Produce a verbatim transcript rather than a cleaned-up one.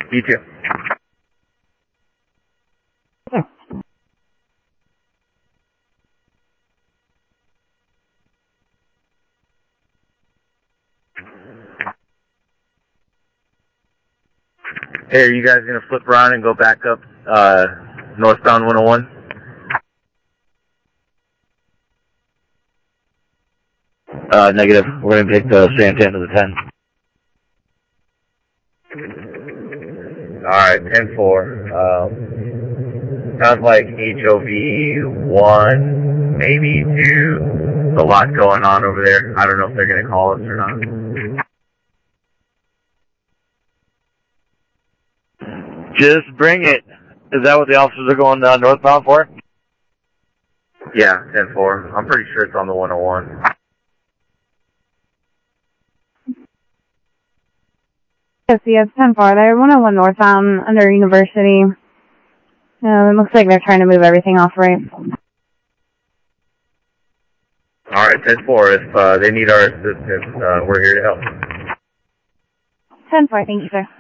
You too. Hey, are you guys going to flip around and go back up uh, northbound one oh one? Uh, negative. We're going to take the Santan to the ten. Alright, ten four. Um, sounds like H O V one, maybe two. There's a lot going on over there. I don't know if they're going to call us or not. Just bring it. Is that what the officers are going uh, northbound for? Yeah, ten four. I'm pretty sure it's on the one oh one. Yes, yes, ten four. They're one oh one northbound under University. Uh, it looks like they're trying to move everything off right. Alright, ten four. If uh, they need our assistance, uh, we're here to help. ten four, thank you, sir.